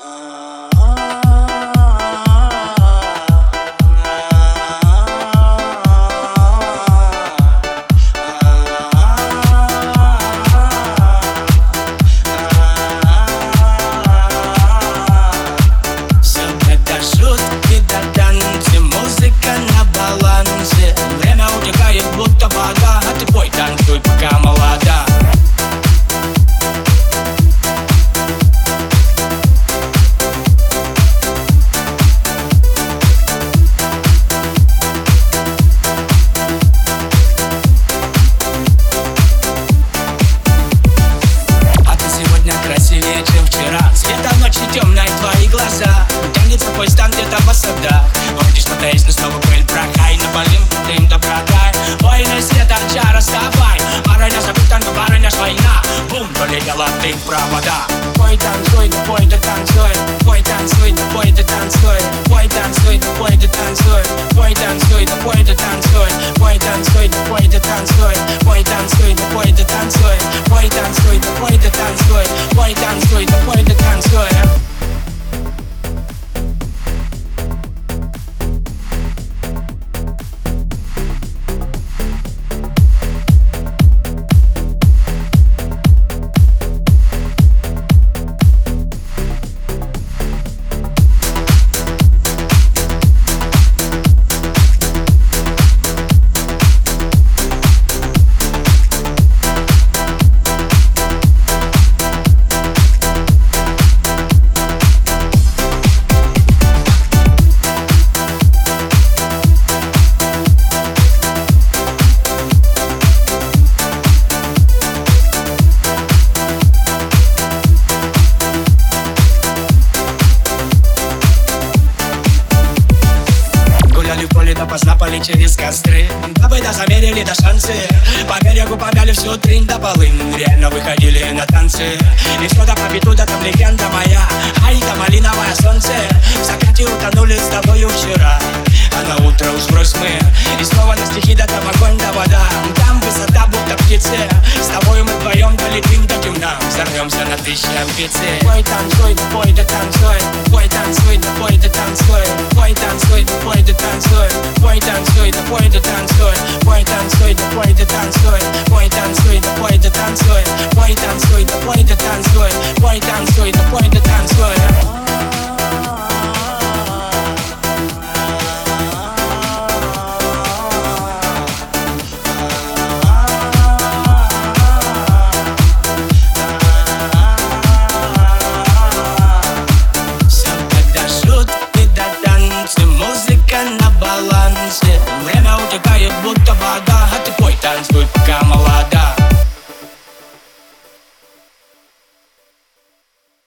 Будто вода, а ты пой, танцуй, пока молода. А ты сегодня красивее, чем вчера. Света ночи темная, твои глаза. Тянется поезд там где-то по садах. Вроде что-то есть, но снова пыль прокай. Напалим, дым добротай. Войны света, чара, вставай. Барыня забыта, но барыня ж война. Бум, полетела ты в провода. Пой, танцуй, да пой, да танцуй. Пой, танцуй, да пой, да танцуй. Пой, танцуй, да пой, да танцуй. Пой, танцуй, да пой, да танцуй. Пой, танцуй, да пой, да танцуй. Пой, танцуй, да пой, да танцуй. Пой, танцуй, да пой, да танцуй. Пой, танцуй, да пой, да танцуй. Допоздна пали через костры. Бабы замерили до шансы. По берегу помяли всю тринь до полын. Реально выходили на танцы. И все до победу, да там легенда моя. Ай, да малиновое солнце. В закате утонули с тобою вчера. А на утро уж врозь мы. И снова на стихи, да там огонь, да вода. Там высота, будто птицы. С тобою мы вдвоем долетим до темна. Взорвемся на тысячи амбиций. Пой, танцуй, да пой, да танцуй. Пой, танцуй, да пой, да танцуй. Пой, танцуй, да пой, да танцуй. Пой, танцуй, да пой, да танцуй. Пой, танцуй, да пой, да танцуй. Пой, танцуй, да пой, да танцуй. Пой, танцуй, да пой, да танцуй. Пой, танцуй, да пой, да танцуй. Музыка на балансе. Время утекает, будто вода.